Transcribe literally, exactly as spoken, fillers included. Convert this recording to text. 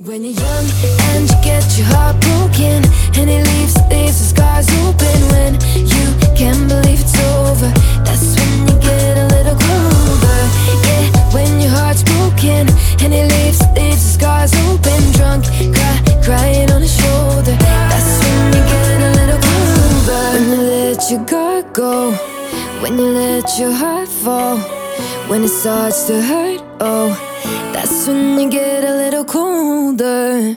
When you're young and you get your heart broken, and it leaves, leaves the scars open. When you can't believe it's over, that's when you get a little colder. Yeah, when your heart's broken, and it leaves, leaves the scars open. Drunk, cry, crying on his shoulder, that's when you get a little colder. When you let your guard go, when you let your heart fall, when it starts to hurt, oh, that's when you get a little colder.